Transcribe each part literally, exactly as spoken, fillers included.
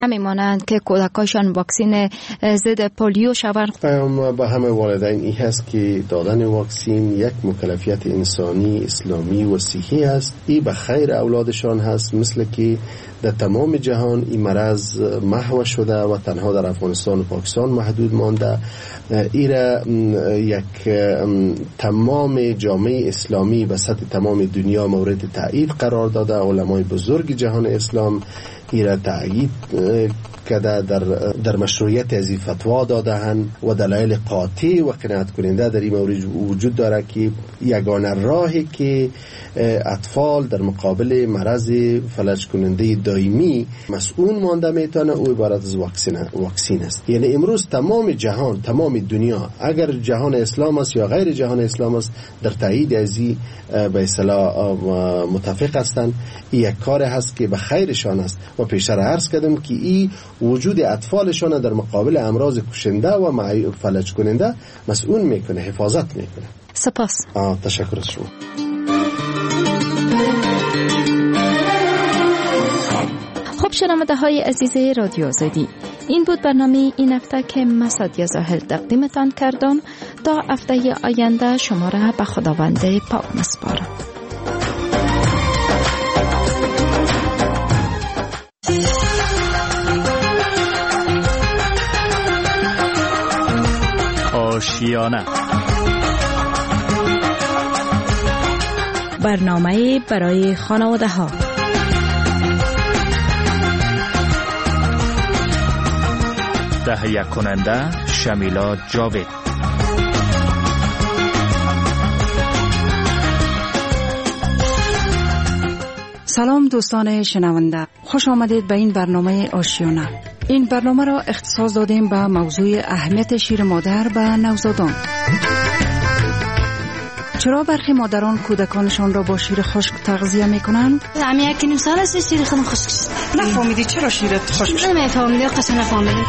نمیمانند که کودکاشان واکسین ضد پولیو شوند. پیام به همه والدین این هست که دادن واکسین یک مکلفیت انسانی، اسلامی و صحی است. این به خیر اولادشان هست، مثل که در تمام جهان این مرض محو شده و تنها در افغانستان و پاکستان محدود مانده. ایره یک تمام جامعه اسلامی و سطح تمام دنیا مورد تایید قرار داده. علمای بزرگ جهان اسلام ایره تایید کده در در مشروعیت از فتوا داده‌اند و دلایل قاطع و قناعت کننده در این مورد وجود داره که یگانه راهی که اطفال در مقابل مرض فلج کننده دائمی مسئول مانده میتونه او عبارت از واکسین واکسین است. یعنی امروز تمام جهان، تمام دنیا، اگر جهان اسلام است یا غیر جهان اسلام است، در تایید از این به اصطلاح متفق هستند. این یک کار هست که به خیرشان است و پیشتر عرض کردم که این وجود اطفالشان در مقابل امراض کشنده و فلج کننده مسئول میکنه، حفاظت میکنه. سپاس. تشکر از شما. خب شنونده های عزیز رادیو آزادی، این بود برنامه این هفته که مسعود زاهل تقدیمتان کردم. تا هفته آینده شما را به خداوند پاک میسپارم. آشیانه، برنامه برای خانواده ها. تهیه کننده شمیلا جاوید. سلام دوستان شنونده، خوش آمدید به این برنامه آشیانه. این برنامه را اختصاص دادیم به موضوع اهمیت شیر مادر به نوزادان. چرا برخی مادران کودکانشان را با شیر خشک تغذیه میکنند؟ همین یک نیم سال است شیر خودم خشک شد. نفهمیدی چرا شیرت خشک شد؟ نمیفهمیدم، قشنگ نفهمیدم.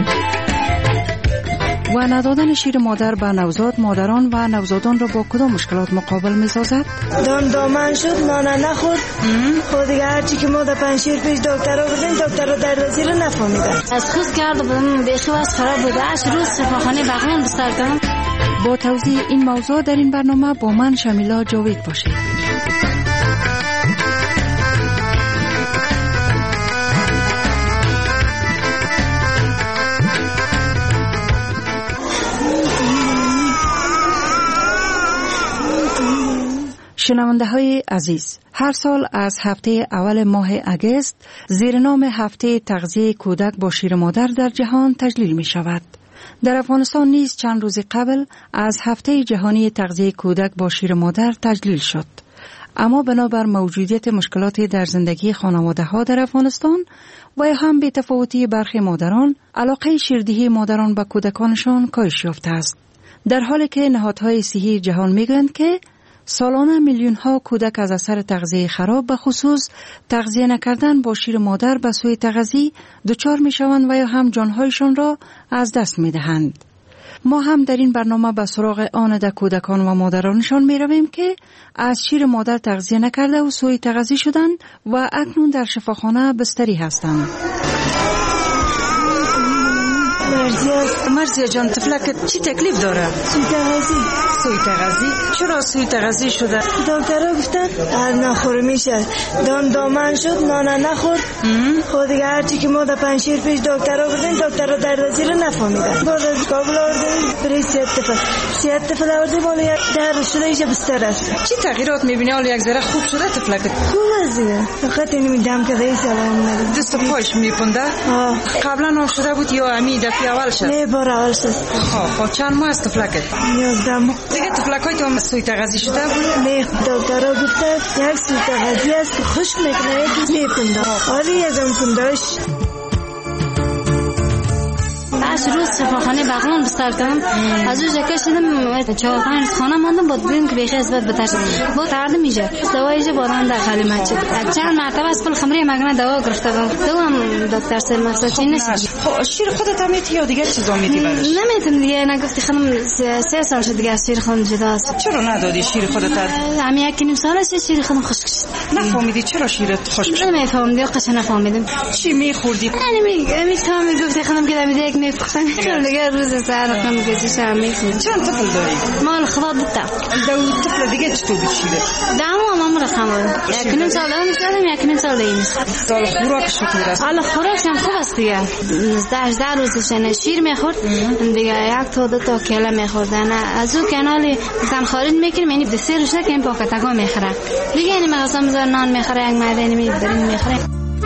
و ندادن شیر مادر به نوزاد مادران و نوزادان را با کدام مشکلات مقابل می‌سازد؟ دام دامن شد، نان نخورد. خود دیگه هرچی که ما در پنجشیر پیش دکتر رو بودیم، دکتر رو درد زیر نفهمیدم. از خود کرد بودم بیخی واس خراب بود. هشت روز شفاخانه بغلم بستر کردم. با توضیح این موضوع در این برنامه با من شمیلا جاوید باشید. شنونده های عزیز، هر سال از هفته اول ماه اگست زیر نام هفته تغذیه کودک با شیر مادر در جهان تجلیل می شود. در افغانستان نیز چند روز قبل از هفته جهانی تغذیه کودک با شیر مادر تجلیل شد. اما بنابر موجودیت مشکلاتی در زندگی خانواده ها در افغانستان و هم به تفاوتی برخی مادران، علاقه شیردهی مادران به کودکانشان کاهش یافته است. در حالی که نهادهای صحی جهان میگویند که سالانه میلیون ها کودک از اثر تغذیه خراب به خصوص تغذیه نکردن با شیر مادر به سوی تغذیه دچار می شوند و یا هم جانهایشان را از دست می دهند. ما هم در این برنامه به سراغ آن در کودکان و مادرانشان می رویم که از شیر مادر تغذیه نکرده و سوی تغذیه شدند و اکنون در شفاخانه بستری هستند. مرزیه مرزیه جان، طفلکت چی تکلیف داره؟ سوی تغذیه. سوی تغذیه؟ چرا سوی تغذیه شده؟ دکترها گفتن هر نخور میشه. دام دامن شد، نان نخورد. خود دیگه هرچی که ما در پنجشیر پیش دکترها بودیم، دکترها درد زیر نفهمیدن. بعد از کابل آوردیم برای سیت طفل. سیت طفل آوردیم حالا یک درد شده ایشه بستر است. چی تغییرات میبینی؟ حالا یک ذره خوب شده طفلکت؟ خوب است دیگه. فقط اینو دم که رئیس علائم نداره. دست و پاش میپنده؟ آه. قبلا نشده بود یا امی دفعه اول شد؟ نه بار اول شد. خب خب چند ماه است طفلکت؟ یازده ماه. دیگه طفلکای تو سوی تغذیه شده؟ نه دکترها گفتن یک سوی تغذیه است که خوش میکنه یکی میپنده. حالا یکم پنداش. هشت روز شفاخانه بغلم بستر کردم. از اونجا که شدم چهار پنج خانه ماندم با دیدم که بیخی اثبات بتر شد. با درد میشه. دوایش بادام در خالی مچ. چند مرتبه از پل خمری مگنه دوا گرفته بودم. دوام دکتر سر مقصد چی نیست. خب شیر خودت هم میتی یا دیگه چیزا میتی برش؟ نمیتونم دیگه، نگفتی خانم سه سال شد دیگه از شیر خودم جداست. چرا ندادی شیر خودت؟ همین یک نیم سال است شیر خودم خشک شد. نفهمیدی چرا شیرت خشک شد؟ نمیفهمم دیگه، قش نفهمیدم. چی میخوردی؟ یعنی می میتونم میگفتی خانم که میده یک میفخم. چرا دیگه روز ساعت خانم که چی هم میخورم. چند طفل داری؟ مال خدا دتا. دو طفل دیگه چطور بچیده؟ دامو مام رقم. یک نیم سال دارم میشم، یک نیم سال دیم. سال خوراکش چطور است؟ حالا خوراکش هم خوب است دیگه. ده ده روزش نه شیر میخورد دیگه، یک تا دو تا کیله میخوردن. از او کنالی زن خارج میکنیم، یعنی دسر روشه که این پاکتگاه میخوره دیگه، یعنی مغازه میذاره نان میخوره، یک معده یعنی برین میخوره.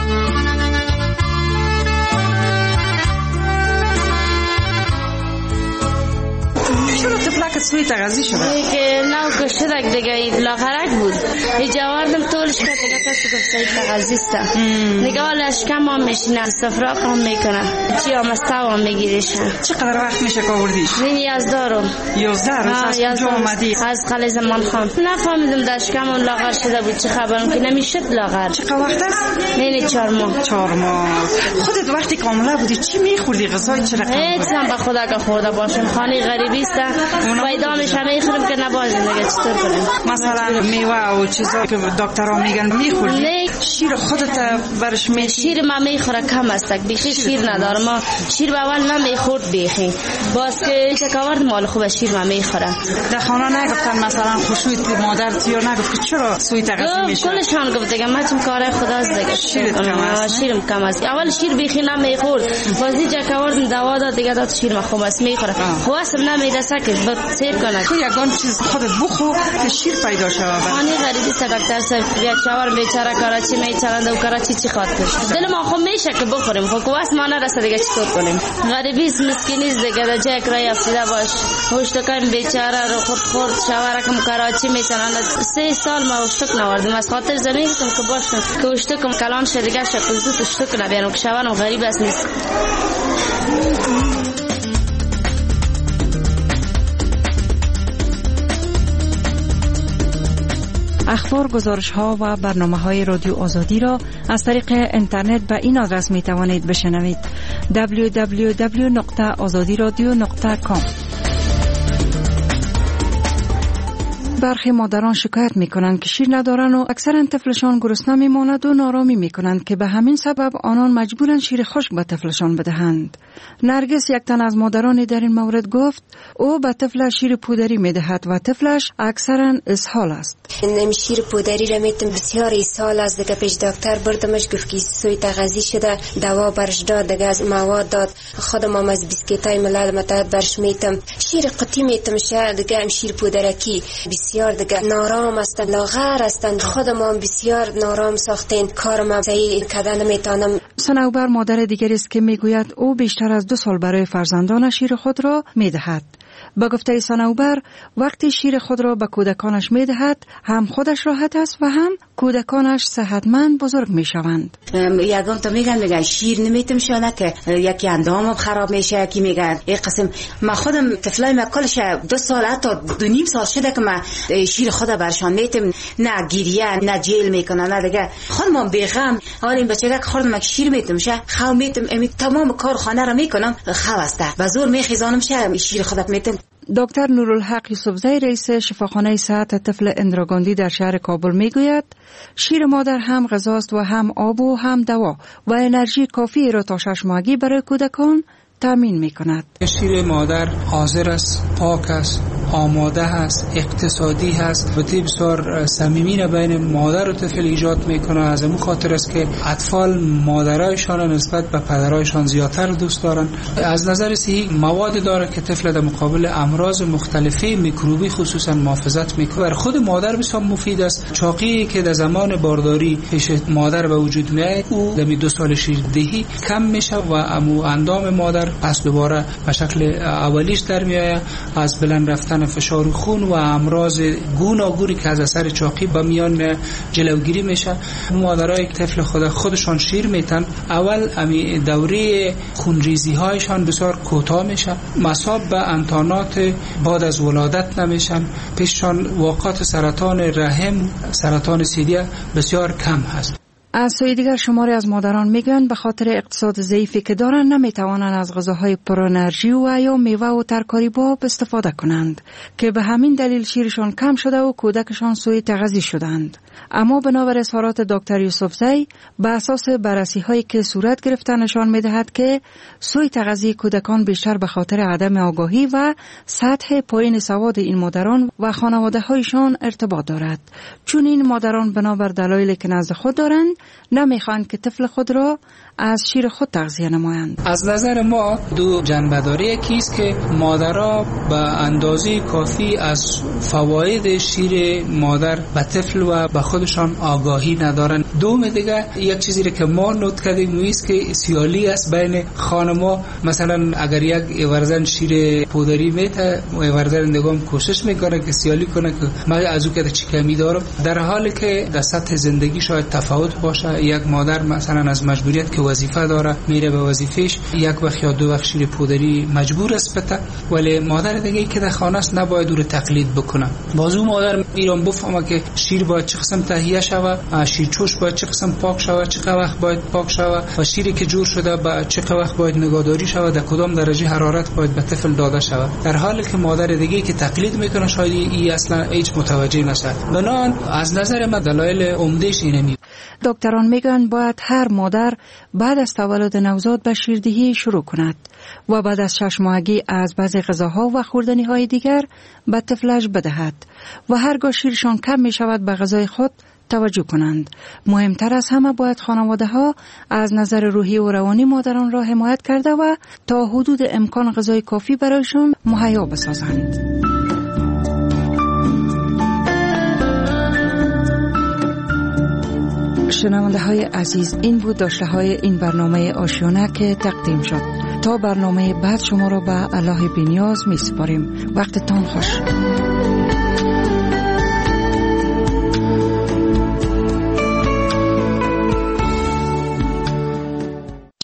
چرا طفلک سوی تغذی شده؟ که نو کشتک دیگه اید لاغرک بود ایجا واردم طولش که دیگه تست گفته تغذی است دیگه حالا شکم هم میشینه، سفراق هم میکنه، چی هم استو هم میگیریشن. چقدر وقت میشه که آوردیش؟ این یازده رو یازده روز از کجا آمدی؟ از قلعه زمان خان. نفهمیدم در شکم هم لاغر شده بود، چه خبرم که نمیشد لاغر. چقدر وقت است؟ این چهار ماه. چهار ماه. خودت وقتی کاملا بودی چی میخوردی؟ غذای چه رقم بود؟ هیچ هم به خدا که خورده باشم، خانه غریبی است پیدا میشه میخوریم که نبازیم دیگه، چطور کنیم؟ مثلا میوه و چیزا که دکترها میگن میخوری؟ نه. شیر خودت برش می شیر ما میخوره کم است، بیخی شیر ندارم. ما شیر به اول نمیخورد بیخی، باز که چکاورد مال خوب شیر ما میخوره. در خانه نگفتن مثلا خوشویت مادرت یا نگفت چرا سوی تغذیه میشه؟ کلشان گفت دیگه ما چون کار خداست دیگه. شیرت کم است؟ شیرم کم است. اول شیر بیخی نمیخورد، باز چکاورد دوا داد دیگه، داد شیر ما خوب است میخوره. خواسم نمیرسه که سیر کنه تو یگان چیز خودت بخو که شیر پیدا شود. خانی غریبی است دکتر صاحب، یک چهار بیچاره کراچی میچرند و کراچی چی خاطر دل ما خو میشه که بخوریم، خو کوس ما نرسه دیگه چطور کنیم؟ غریبی است، مسکینی است دیگه، در جای کرای افتاده باش. هشتکان بیچاره رو خود خورد شوارکم کراچی میچرند. سه سال ما هشتک نوردیم از خاطر زمین که باشم که هشتکم کلان شه دیگه شکل زود هشتک نبیانم که شوارم غریب است نیست. اخبار، گزارش ها و برنامه های رادیو آزادی را از طریق اینترنت به این آدرس می توانید بشنوید: دبلیو دبلیو دبلیو نقطه آزادی رادیو نقطه کام. برخی مادران شکایت می کنند که شیر ندارند و اکثرا طفلشان گرسنه می ماند و نارامی می کنند که به همین سبب آنان مجبورند شیر خشک به طفلشان بدهند. نرگس، یک تن از مادران در این مورد، گفت او به طفلش شیر پودری می دهد و طفلش اکثرا اسهال است. نمی شیر پودری را میتم بسیار اسهال است دیگه، پیش دکتر بردمش گفت که سوی تغذی شده، دوا برش داد دیگه، از مواد داد. خودم هم از بیسکیتای ملل متحد برش میتم، شیر قطی میتم شه دیگه، هم شیر پودرکی بسیار دیگه نارام است، لاغر است. خودم هم بسیار نارام ساختین، کارم صحیح کردن نمیتونم. صنوبر مادر دیگری است که میگوید او بیشتر از دو سال برای فرزندانش شیر خود را میدهد. با گفته صنوبر وقتی شیر خود را به کودکانش میدهد هم خودش راحت است و هم کودکانش صحتمند بزرگ میشوند. یگان تو میگن میگن شیر نمیتم شونه که یکی اندامم خراب میشه، یکی میگن این قسم. ما خودم طفلای ما کلش دو سال حتی دو نیم سال شده که ما شیر خود برشان میتم، نه گریه نه جیل میکنه نه دیگه. خودم بیغم حال این بچه که خوردم شیر میتم شه خو میتم، امی تمام کار خانه را میکنم خو است و زور میخیزانم شه شیر خودت میتم. دکتر نورالحق یوسفزی رئیس شفاخانه صحت طفل اندراگاندی در شهر کابل میگوید شیر مادر هم غذاست و هم آب و هم دوا و انرژی کافی را تا شش ماهگی برای کودکان تامین میکند. شیر مادر حاضر است، پاک است، آماده است، اقتصادی است و بسیار صمیمی بین مادر و طفل ایجاد میکنه. از این خاطر است که اطفال مادرایشان نسبت به پدرایشان زیادتر دوست دارن. از نظر صحی مواد داره که طفل در مقابل امراض مختلفه میکروبی خصوصا محافظت میکنه. بر خود مادر بسیار مفید است. چاقی که در زمان بارداری پیش مادر به وجود میاد او در دو سال شیردهی کم میشه و امو اندام مادر پس دوباره به شکل اولیش در میآید. از بلند رفتن فشار خون و امراض گوناگونی که از اثر چاقی به میان جلوگیری میشه. مادرای طفل خود خودشان شیر میتن، اول امی دوره خونریزی هایشان بسیار کوتاه میشه، مصاب به انتانات بعد از ولادت نمیشن، پیششان واقعات سرطان رحم، سرطان سیدیه بسیار کم هست. از سوی دیگر شماری از مادران میگن به خاطر اقتصاد ضعیفی که دارن نمیتوانند از غذاهای پر انرژی و یا میوه و ترکاری باب استفاده کنند که به همین دلیل شیرشان کم شده و کودکشان سوی تغذیه شدند. اما بنابر اظهارات دکتر یوسفزی به اساس بررسی هایی که صورت گرفته نشان میدهد که سوی تغذیه کودکان بیشتر به خاطر عدم آگاهی و سطح پایین سواد این مادران و خانواده هایشان ارتباط دارد، چون این مادران بنابر دلایلی که نزد خود دارند نمیخواهند که طفل خود را از شیر خود تغذیه نمایند. از نظر ما دو جنبه داره. یکی است که مادرها به اندازه کافی از فواید شیر مادر به طفل و به خودشان آگاهی ندارن. دوم دیگه یک چیزی که ما نوت کردیم است که سیالی است بین خانم‌ها. مثلا اگر یک ایورزن شیر پودری میته و ایورزندگان کوشش میکنه که سیالی کنه که من از او که چی کمی دارم، در حالی که در سطح زندگی شاید تفاوت باشه. یک مادر مثلا از مجبوریت که وظیفه داره میره به وظیفهش، یک وقت یا دو وقت شیر پودری مجبور است بته، ولی مادر دیگه که در خانه است نباید او رو تقلید بکنه. بازو مادر ایران بفهمه که شیر باید چه قسم تهیه شود، شیر چوش باید چه قسم پاک شود، چه وقت باید پاک شود و شیری که جور شده با چه وقت باید نگهداری شود، در کدام درجه حرارت باید به طفل داده شود. در حالی که مادر دیگه که تقلید میکنه شاید این اصلا هیچ متوجه نشه. بنابراین از نظر من دلایل عمده‌اش اینه. دکتران میگن باید هر مادر بعد از تولد نوزاد به شیردهی شروع کند و بعد از شش ماهگی از بعضی غذاها و خوردنی های دیگر به طفلش بدهد و هرگاه شیرشان کم می شود به غذای خود توجه کنند. مهمتر از همه باید خانواده ها از نظر روحی و روانی مادران را حمایت کرده و تا حدود امکان غذای کافی برایشان مهیا بسازند. شنونده های عزیز، این بود داشته های این برنامه آشیانه که تقدیم شد. تا برنامه بعد شما را به الله بی‌نیاز می سپاریم. وقتتان خوش.